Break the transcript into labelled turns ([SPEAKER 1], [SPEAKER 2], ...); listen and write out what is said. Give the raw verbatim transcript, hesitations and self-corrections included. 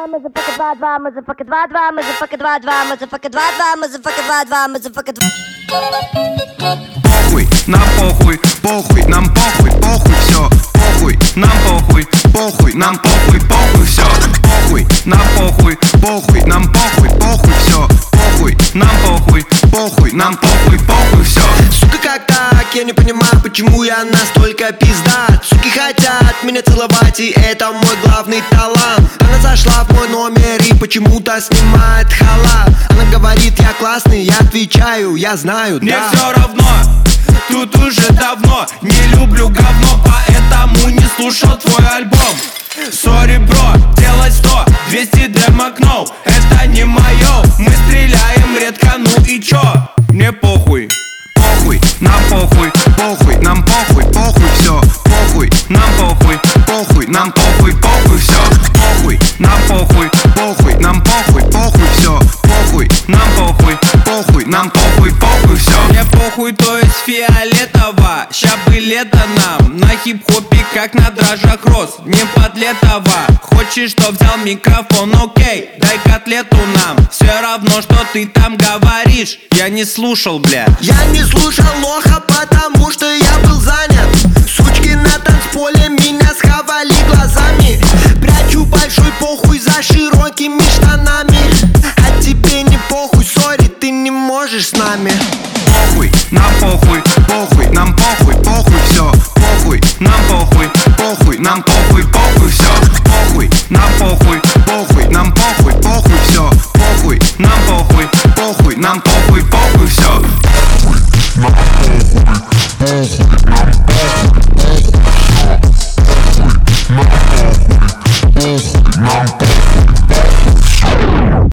[SPEAKER 1] два, мазафака два, два, мазафака два, два, мазафака два, два, мазафака два, два, мазафака два, два, мазафака два.
[SPEAKER 2] Похуй, нам похуй, похуй, нам похуй, похуй, все. Похуй, нам похуй, похуй, нам похуй, похуй, все. Похуй, нам похуй, похуй, нам похуй, похуй, все. Похуй, нам похуй, похуй, нам похуй, похуй, все.
[SPEAKER 3] Сука, как так? Я не понимаю, почему я настолько пиздат. Суки хотят меня целовать, и это мой главный талант. Она зашла в мой номер и почему-то снимает халат. Она говорит, я классный, я отвечаю, я знаю,
[SPEAKER 4] мне
[SPEAKER 3] да.
[SPEAKER 4] все равно, тут уже давно не люблю говно, поэтому не слушал твой альбом. Сори, бро, делать сто, двести демок, no, это не мое. Мы стреляем редко, ну и чё? Мне похуй.
[SPEAKER 2] Похуй, нам похуй, похуй, нам похуй, похуй, все. Похуй, нам похуй, похуй, нам похуй, похуй, все. Похуй, нам похуй, похуй, нам похуй, похуй, все. Похуй, нам похуй, похуй, нам похуй, похуй, все.
[SPEAKER 4] Мне похуй, то есть фиолетово. Ща бы лето нам на хип-хопе, как на дрожжах рос. Не подлетово. Хочешь, что взял микрофон, окей, дай котлету нам. Все равно, что ты там говоришь, я не слушал, бля.
[SPEAKER 3] Я не слушал лоха, потому что я был занят. Сучки на танцполе меня схавали глазами. Прячу большой